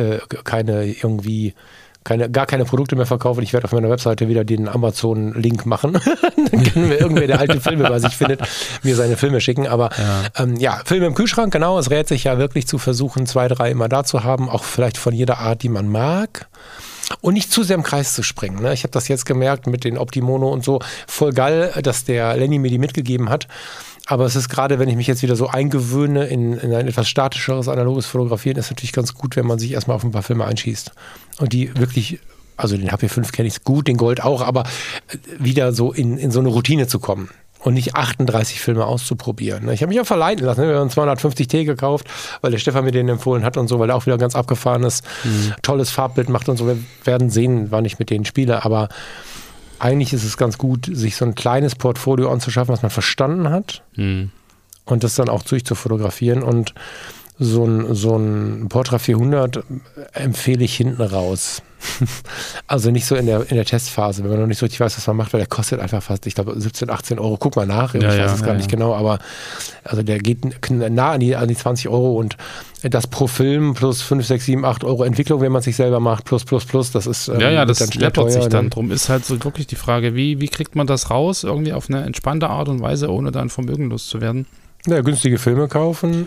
gar keine Produkte mehr verkaufen. Ich werde auf meiner Webseite wieder den Amazon-Link machen. Dann kann mir irgendwer, der alte Filme bei sich findet, mir seine Filme schicken. Aber Filme im Kühlschrank, genau. Es rät sich ja wirklich zu versuchen, 2, 3 immer da zu haben. Auch vielleicht von jeder Art, die man mag. Und nicht zu sehr im Kreis zu springen. Ne? Ich habe das jetzt gemerkt mit den Optimono und so. Voll geil, dass der Lenny mir die mitgegeben hat. Aber es ist gerade, wenn ich mich jetzt wieder so eingewöhne in ein etwas statischeres, analoges Fotografieren, ist natürlich ganz gut, wenn man sich erstmal auf ein paar Filme einschießt. Und die wirklich, also den HP5 kenne ich gut, den Gold auch, aber wieder so in so eine Routine zu kommen. Und nicht 38 Filme auszuprobieren. Ich habe mich auch verleiten lassen. Wir haben 250T gekauft, weil der Stefan mir den empfohlen hat und so, weil der auch wieder ganz abgefahren ist. Tolles Farbbild macht und so. Wir werden sehen, wann ich mit denen spiele. Aber eigentlich ist es ganz gut, sich so ein kleines Portfolio anzuschaffen, was man verstanden hat. Und das dann auch durchzufotografieren. Und so ein Portra 400 empfehle ich hinten raus. Also nicht so in der Testphase, wenn man noch nicht so richtig weiß, was man macht, weil der kostet einfach fast, ich glaube, 17, 18 Euro. Guck mal nach, ich weiß es gar nicht genau, aber also der geht nah an die 20 Euro und das pro Film plus 5, 6, 7, 8 Euro Entwicklung, wenn man es sich selber macht, plus, das ist das dann läppert sich dann drum. Ist halt so wirklich die Frage, wie kriegt man das raus, irgendwie auf eine entspannte Art und Weise, ohne dann vermögenlos zu werden? Ja, günstige Filme kaufen.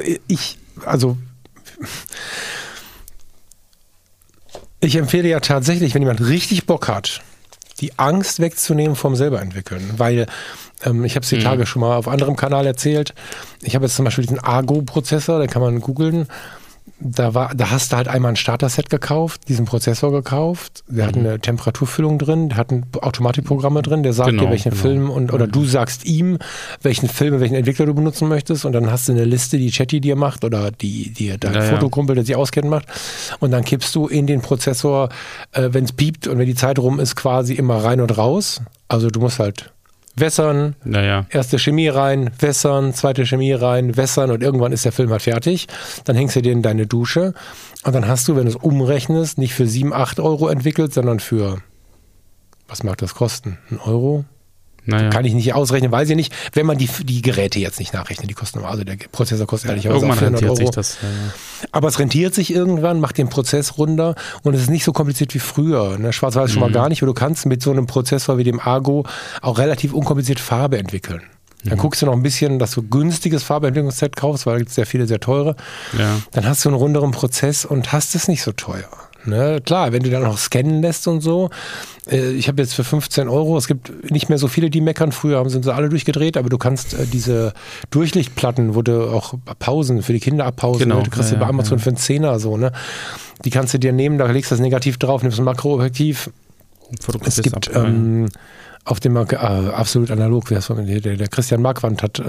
Ich empfehle ja tatsächlich, wenn jemand richtig Bock hat, die Angst wegzunehmen vom selber entwickeln, weil ich habe es die Tage schon mal auf anderem Kanal erzählt. Ich habe jetzt zum Beispiel diesen Argo-Prozessor, den kann man googeln. Da hast du halt einmal ein Starter-Set gekauft, diesen Prozessor gekauft, der hat eine Temperaturfüllung drin, der hat Automatikprogramme drin, der sagt dir, welchen Film oder du sagst ihm, welchen Entwickler du benutzen möchtest und dann hast du eine Liste, die Chatty dir macht oder die dein Fotokumpel, der sich auskennt, macht und dann kippst du in den Prozessor, wenn es piept und wenn die Zeit rum ist, quasi immer rein und raus. Also du musst halt wässern, erste Chemie rein, wässern, zweite Chemie rein, wässern und irgendwann ist der Film halt fertig. Dann hängst du den in deine Dusche und dann hast du, wenn du es umrechnest, nicht für 7, 8 Euro entwickelt, sondern für, was mag das kosten? 1 Euro? Kann ich nicht ausrechnen, weiß ich nicht. Wenn man die Geräte jetzt nicht nachrechnet, die kosten also der Prozessor kostet ehrlicherweise auch 400 Euro. Sich das, aber es rentiert sich irgendwann, macht den Prozess runter und es ist nicht so kompliziert wie früher. Ne? Schwarz-Weiß schon mal gar nicht, aber du kannst mit so einem Prozessor wie dem Argo auch relativ unkompliziert Farbe entwickeln. Dann guckst du noch ein bisschen, dass du günstiges Farbentwicklungsset kaufst, weil da gibt es sehr viele, sehr teure. Ja. Dann hast du einen runderen Prozess und hast es nicht so teuer. Ne? Klar, wenn du dann noch scannen lässt und so. Ich habe jetzt für 15 €, es gibt nicht mehr so viele, die meckern. Früher sind sie alle durchgedreht, aber du kannst diese Durchlichtplatten, wo du auch Pausen für die Kinder abpausen, genau. Du kriegst bei Amazon für einen 10er so, ne? Die kannst du dir nehmen, da legst du das Negativ drauf, nimmst ein Makroobjektiv. Es gibt auf dem absolut analog, der Christian Marquardt hat,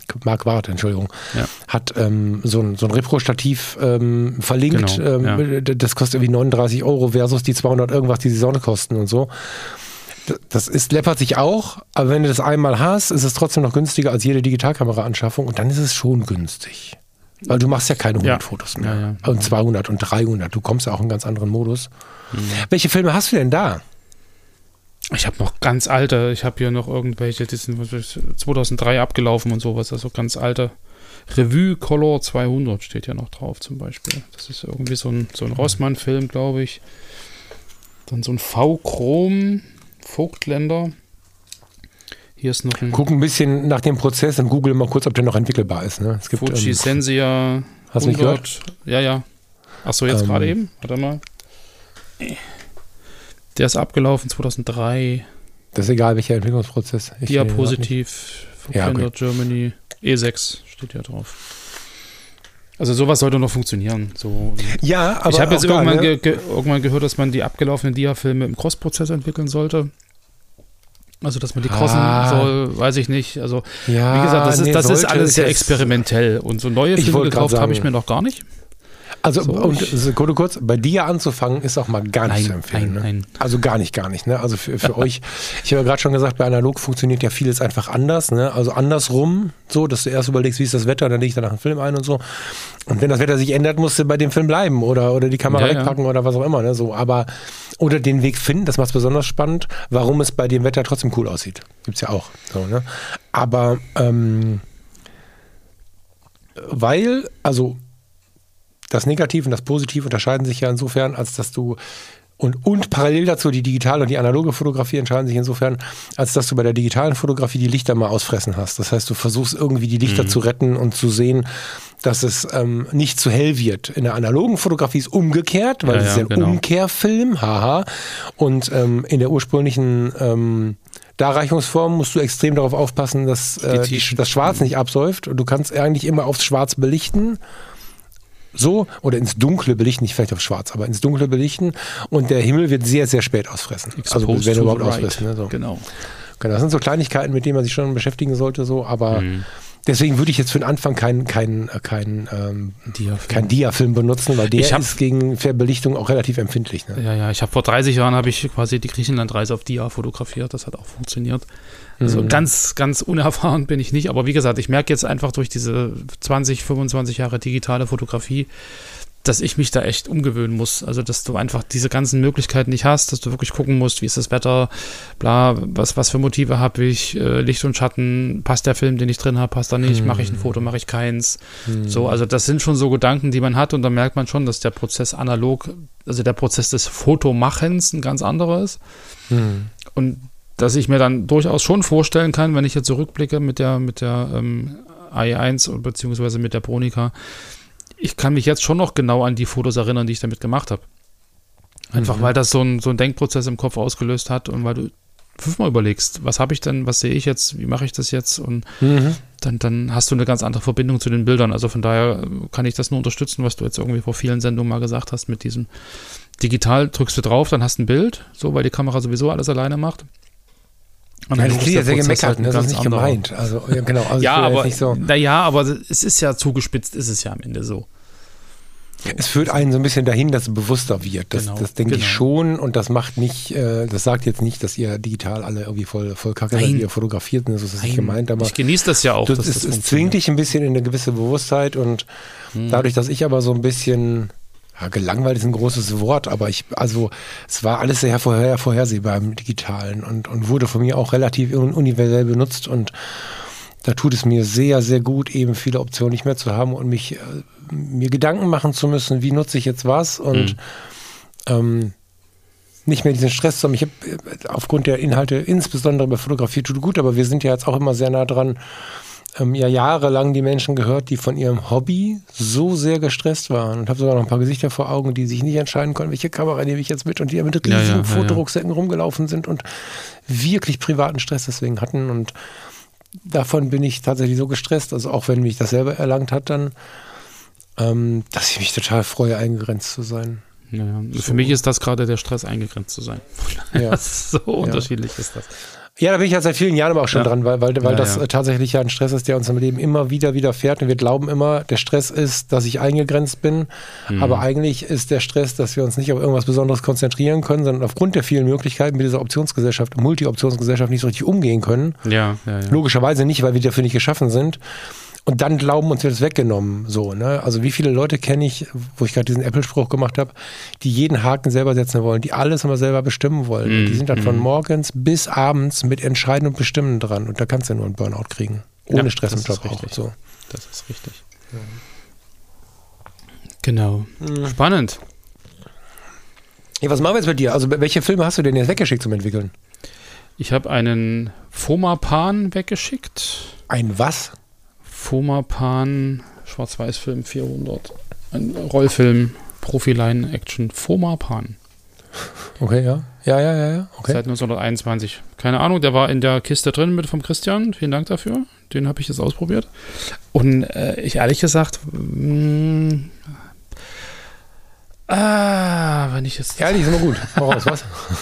hat so ein Repro-Stativ verlinkt. Genau, das kostet irgendwie 39 € versus die 200 irgendwas, die Sonne kosten und so. Läppert sich auch, aber wenn du das einmal hast, ist es trotzdem noch günstiger als jede Digitalkamera-Anschaffung und dann ist es schon günstig. Weil du machst ja keine 100 Fotos mehr. Ja. Und 200 und 300. Du kommst ja auch in einen ganz anderen Modus. Welche Filme hast du denn da? Ich habe noch ganz alte, ich habe hier noch irgendwelche, die sind 2003 abgelaufen und sowas, also ganz alte. Revue Color 200 steht ja noch drauf zum Beispiel. Das ist irgendwie so ein Rossmann-Film, glaube ich. Dann so ein V-Chrom, Vogtländer. Hier ist noch ein... Guck ein bisschen nach dem Prozess und google mal kurz, ob der noch entwickelbar ist. Ne? Es gibt, Fuji Sensia 100. Hast du nicht gehört? Ja. Achso, jetzt gerade eben. Warte mal. Der ist abgelaufen 2003. Das ist egal, welcher Entwicklungsprozess. Diapositiv, Vogtländer Germany, E6 steht ja drauf. Also sowas sollte noch funktionieren. So. Ja, aber ich habe jetzt irgendwann gehört, dass man die abgelaufenen Dia-Filme im Cross-Prozess entwickeln sollte. Also, dass man die crossen soll, weiß ich nicht. Also, wie gesagt, das ist alles sehr experimentell. Und so neue Filme gekauft habe ich mir noch gar nicht. Also, Sekunde kurz, bei dir anzufangen ist auch mal gar nicht zu empfehlen. Nein. Also gar nicht. Ne? Also für euch, ich habe ja gerade schon gesagt, bei Analog funktioniert ja vieles einfach anders. Ne? Also andersrum, so, dass du erst überlegst, wie ist das Wetter, dann lege ich danach einen Film ein und so. Und wenn das Wetter sich ändert, musst du bei dem Film bleiben oder die Kamera wegpacken oder was auch immer. Ne? So, oder den Weg finden, das macht es besonders spannend, warum es bei dem Wetter trotzdem cool aussieht. Gibt's ja auch. So, ne? Aber das Negativ und das Positiv unterscheiden sich ja insofern, als dass du und parallel dazu die digitale und die analoge Fotografie entscheiden sich insofern, als dass du bei der digitalen Fotografie die Lichter mal ausfressen hast. Das heißt, du versuchst irgendwie die Lichter zu retten und zu sehen, dass es nicht zu hell wird. In der analogen Fotografie ist umgekehrt, weil es ist ein Umkehrfilm, haha. Und in der ursprünglichen Darreichungsform musst du extrem darauf aufpassen, dass das Schwarz nicht absäuft. Und du kannst eigentlich immer aufs Schwarz belichten. So, oder ins Dunkle belichten, nicht vielleicht auf Schwarz, aber ins Dunkle belichten und der Himmel wird sehr, sehr spät ausfressen. Also wenn er überhaupt ausfressen. Ne, so. Genau. Das sind so Kleinigkeiten, mit denen man sich schon beschäftigen sollte, so, aber deswegen würde ich jetzt für den Anfang kein Dia-Film benutzen, weil der ist gegen Verbelichtung auch relativ empfindlich. Ne? Ja, ich habe vor 30 Jahren quasi die Griechenlandreise auf Dia fotografiert, das hat auch funktioniert. Also ganz, ganz unerfahren bin ich nicht, aber wie gesagt, ich merke jetzt einfach durch diese 20, 25 Jahre digitale Fotografie, dass ich mich da echt umgewöhnen muss. Also, dass du einfach diese ganzen Möglichkeiten nicht hast, dass du wirklich gucken musst, wie ist das Wetter, bla, was für Motive habe ich, Licht und Schatten, passt der Film, den ich drin habe, passt er nicht, mache ich ein Foto, mache ich keins. So, also das sind schon so Gedanken, die man hat und dann merkt man schon, dass der Prozess analog, also der Prozess des Fotomachens ein ganz anderer ist. Und dass ich mir dann durchaus schon vorstellen kann, wenn ich jetzt zurückblicke mit der AE1 beziehungsweise mit der Bronica, ich kann mich jetzt schon noch genau an die Fotos erinnern, die ich damit gemacht habe. Einfach weil das so ein Denkprozess im Kopf ausgelöst hat und weil du 5-mal überlegst, was habe ich denn, was sehe ich jetzt, wie mache ich das jetzt und dann hast du eine ganz andere Verbindung zu den Bildern. Also von daher kann ich das nur unterstützen, was du jetzt irgendwie vor vielen Sendungen mal gesagt hast mit diesem digital drückst du drauf, dann hast du ein Bild, so weil die Kamera sowieso alles alleine macht. Und das ist ja sehr gemeckert, das ist nicht gemeint. Also, genau, aber nicht so. Aber es ist ja zugespitzt, ist es ja am Ende so. Es führt einen so ein bisschen dahin, dass es bewusster wird. Das denke ich schon und das macht nicht, das sagt jetzt nicht, dass ihr digital alle irgendwie voll kacke seid, wie ihr fotografiert, das ist nicht gemeint. Aber ich genieße das ja auch. Es zwingt dich ein bisschen in eine gewisse Bewusstheit und dadurch, dass ich aber so ein bisschen... Ja, gelangweilt ist ein großes Wort, aber es war alles sehr vorhersehbar im Digitalen und wurde von mir auch relativ universell benutzt und da tut es mir sehr, sehr gut, eben viele Optionen nicht mehr zu haben und mir Gedanken machen zu müssen, wie nutze ich jetzt was und nicht mehr diesen Stress zu haben. Ich habe aufgrund der Inhalte insbesondere bei Fotografie tut gut, aber wir sind ja jetzt auch immer sehr nah dran, jahrelang die Menschen gehört, die von ihrem Hobby so sehr gestresst waren und habe sogar noch ein paar Gesichter vor Augen, die sich nicht entscheiden konnten, welche Kamera nehme ich jetzt mit und die mit riesigen Fotorucksäcken rumgelaufen sind und wirklich privaten Stress deswegen hatten und davon bin ich tatsächlich so gestresst, also auch wenn mich das selber erlangt hat dann, dass ich mich total freue, eingegrenzt zu sein. Ja, so. Für mich ist das gerade der Stress, eingegrenzt zu sein. Ja. So unterschiedlich ist das. Ja, da bin ich ja seit vielen Jahren aber auch schon dran, weil das tatsächlich ja ein Stress ist, der uns im Leben immer wieder widerfährt. Und wir glauben immer, der Stress ist, dass ich eingegrenzt bin. Aber eigentlich ist der Stress, dass wir uns nicht auf irgendwas Besonderes konzentrieren können, sondern aufgrund der vielen Möglichkeiten mit dieser Optionsgesellschaft, Multi-Optionsgesellschaft nicht so richtig umgehen können. Ja. Logischerweise nicht, weil wir dafür nicht geschaffen sind. Und dann glauben uns wird es weggenommen. So, ne? Also wie viele Leute kenne ich, wo ich gerade diesen Apple-Spruch gemacht habe, die jeden Haken selber setzen wollen, die alles immer selber bestimmen wollen. Die sind dann von morgens bis abends mit Entscheiden und Bestimmen dran. Und da kannst du nur einen Burnout kriegen. Ohne Stress im Job auch. So. Das ist richtig. Ja. Genau. Spannend. Ja, was machen wir jetzt mit dir? Also welche Filme hast du denn jetzt weggeschickt zum Entwickeln? Ich habe einen Fomapan weggeschickt. Ein was? Fomapan, Schwarz-Weiß-Film 400. Ein Rollfilm, Profiline-Action, Fomapan. Okay, ja. Okay. Seit 1921. Keine Ahnung, der war in der Kiste drin mit vom Christian. Vielen Dank dafür. Den habe ich jetzt ausprobiert. Und ich ehrlich gesagt, wenn ich jetzt... Ehrlich ist immer gut. Voraus, was?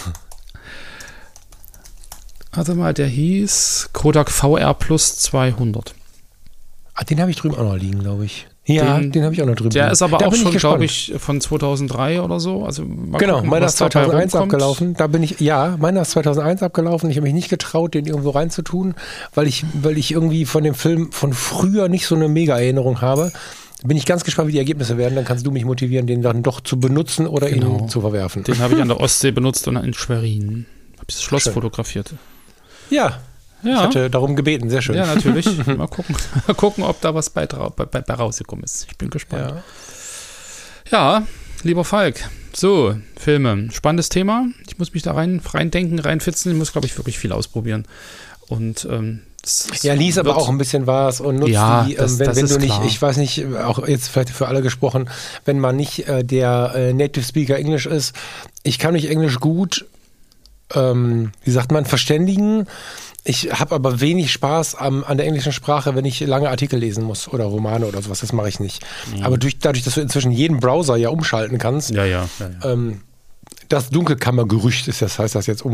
Warte mal, der hieß Kodak VR Plus 200. Ah, den habe ich drüben auch noch liegen, glaube ich. Ja, den habe ich auch noch drüben. Der ist aber auch schon, glaube ich, von 2003 oder so. Also genau, meiner ist 2001 abgelaufen. Meiner ist 2001 abgelaufen. Ich habe mich nicht getraut, den irgendwo reinzutun, weil ich irgendwie von dem Film von früher nicht so eine Mega-Erinnerung habe. Bin ich ganz gespannt, wie die Ergebnisse werden. Dann kannst du mich motivieren, den dann doch zu benutzen oder ihn zu verwerfen. Den habe ich an der Ostsee benutzt und in Schwerin. Habe ich das Schloss fotografiert. Ja. Ich hatte darum gebeten, sehr schön. Ja, natürlich. Mal gucken, ob da was bei rausgekommen ist. Ich bin gespannt. Ja, lieber Falk. So, Filme. Spannendes Thema. Ich muss mich da reindenken, reinfitzen. Ich muss, glaube ich, wirklich viel ausprobieren. Und lies aber auch ein bisschen was und nutzt die, wenn du nicht, klar. Ich weiß nicht, auch jetzt vielleicht für alle gesprochen, wenn man nicht der Native Speaker Englisch ist. Ich kann mich Englisch gut, wie sagt man, verständigen. Ich habe aber wenig Spaß an der englischen Sprache, wenn ich lange Artikel lesen muss oder Romane oder sowas. Das mache ich nicht. Aber dadurch, dass du inzwischen jeden Browser ja umschalten kannst, das Dunkelkammergerücht ist, das heißt das jetzt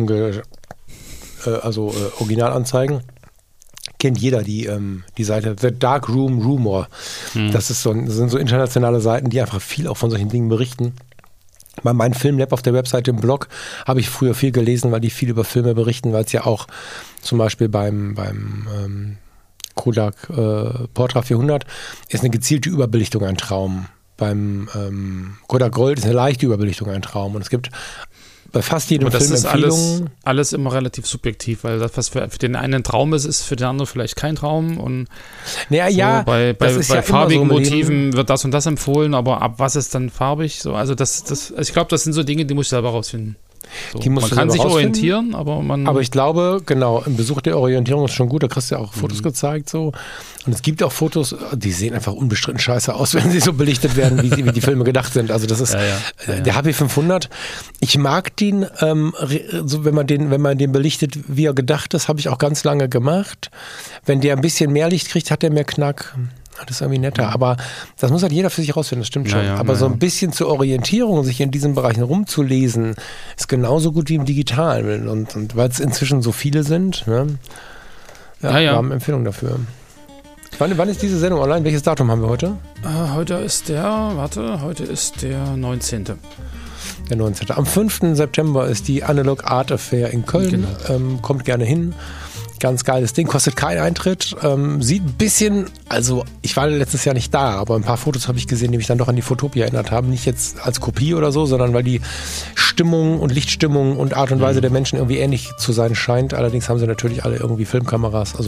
Originalanzeigen, kennt jeder die Seite The Dark Room Rumor. Das sind so internationale Seiten, die einfach viel auch von solchen Dingen berichten. Bei meinem Filmlab auf der Webseite im Blog habe ich früher viel gelesen, weil die viel über Filme berichten, weil es ja auch zum Beispiel beim Kodak Portra 400 ist eine gezielte Überbelichtung ein Traum. Beim Kodak Gold ist eine leichte Überbelichtung ein Traum. Und es gibt bei fast jedem Film Empfehlungen. Alles immer relativ subjektiv, weil das, was für den einen ein Traum ist, ist für den anderen vielleicht kein Traum. Und bei farbigen Motiven wird das und das empfohlen, aber ab was ist dann farbig? So, also ich glaube, das sind so Dinge, die muss ich selber rausfinden. So, man kann sich orientieren, aber ich glaube, genau, im Besuch der Orientierung ist schon gut, da kriegst du ja auch Fotos gezeigt so. Und es gibt auch Fotos, die sehen einfach unbestritten scheiße aus, wenn sie so belichtet werden, wie die Filme gedacht sind. Also das ist der HP 500. Ich mag den, so wenn man den belichtet, wie er gedacht ist, habe ich auch ganz lange gemacht. Wenn der ein bisschen mehr Licht kriegt, hat der mehr Knack. Das ist irgendwie netter, aber das muss halt jeder für sich rausfinden, das stimmt schon. Aber so ein bisschen zur Orientierung, sich in diesen Bereichen rumzulesen, ist genauso gut wie im Digitalen. Und weil es inzwischen so viele sind, ne? Wir haben Empfehlungen dafür. Wann ist diese Sendung online? Welches Datum haben wir heute? Heute ist der 19. Der 19. Am 5. September ist die Analog Art Affair in Köln. Genau. Kommt gerne hin. Ganz geiles Ding, kostet keinen Eintritt. Sieht ein bisschen, also ich war letztes Jahr nicht da, aber ein paar Fotos habe ich gesehen, die mich dann doch an die Fotopia erinnert haben. Nicht jetzt als Kopie oder so, sondern weil die Stimmung und Lichtstimmung und Art und Weise der Menschen irgendwie ähnlich zu sein scheint. Allerdings haben sie natürlich alle irgendwie Filmkameras, also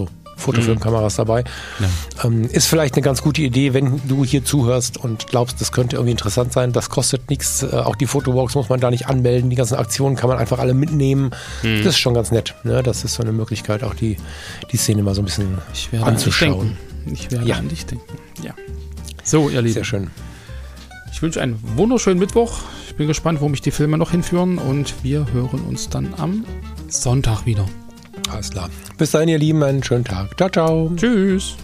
Fotofilmkameras dabei. Ja. Ist vielleicht eine ganz gute Idee, wenn du hier zuhörst und glaubst, das könnte irgendwie interessant sein. Das kostet nichts. Auch die Fotowalks muss man da nicht anmelden. Die ganzen Aktionen kann man einfach alle mitnehmen. Das ist schon ganz nett. Ne? Das ist so eine Möglichkeit, auch die Szene mal so ein bisschen anzuschauen. Ich werde an dich denken. Ja. So, ihr Lieben. Sehr schön. Ich wünsche einen wunderschönen Mittwoch. Ich bin gespannt, wo mich die Filme noch hinführen und wir hören uns dann am Sonntag wieder. Alles klar. Bis dahin, ihr Lieben, einen schönen Tag. Ciao, ciao. Tschüss.